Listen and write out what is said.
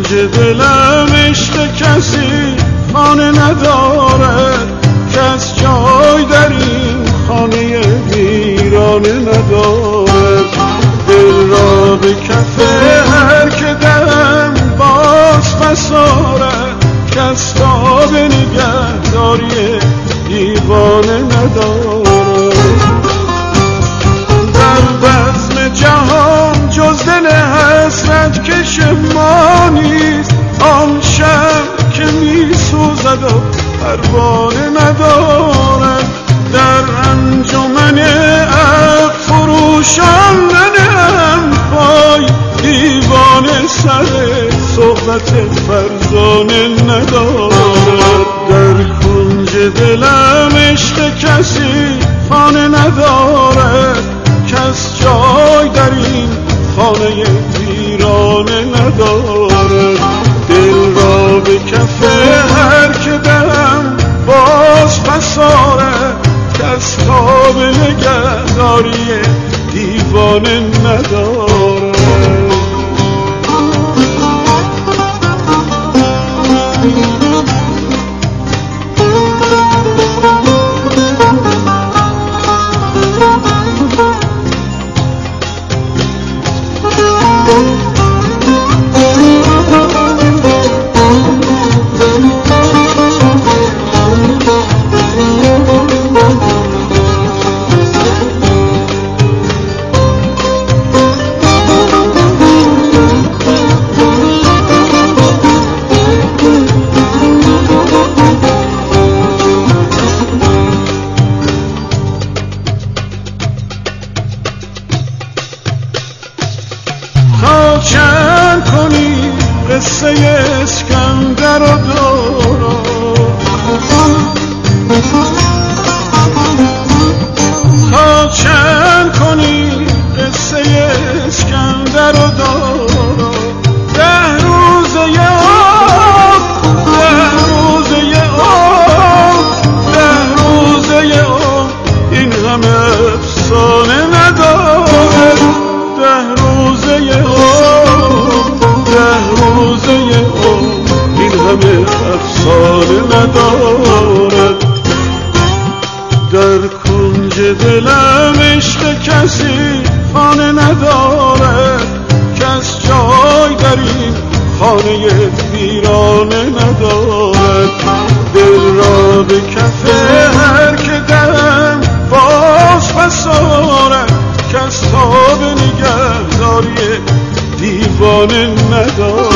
کنج دلم عشق کسی خانه نداره، کس جای در این خانه ویرانه نداره. دل را به کف هر که دم باز بساره، کس تا به نگهداری دیوانه نداره. در بزم جهان جز دل حسرت کش ما نیست، آن شب که می سوزد و پروانه ندارد. در انجمن عقل فروشاندنم پای، دیوانه سر صحبت فرزانه ندارد. در کنج دلم عشق کسی خانه نداره، کس جای در این خانه ویرانه نداره. دل را به کف هر که دم باز بساره، کس تا به نگهداری دیوانه نداره. چند کنی قصه اسکندر و دورا، تا چند کنی قصه اسکندر و دورا. 10 روزه آب، 10 روزه آب، 10 روزه آب، این همه افسانه نداره. 10 روزه آب، 10 روزه آب، این همه افسانه ندارد. در کنج دلم عشق کسی خانه نداره، کس جای در این خانه ویرانه ندارد. دل را به کف هر که دم باز بساره، کس تا به نگهداری دیوانه ندارد.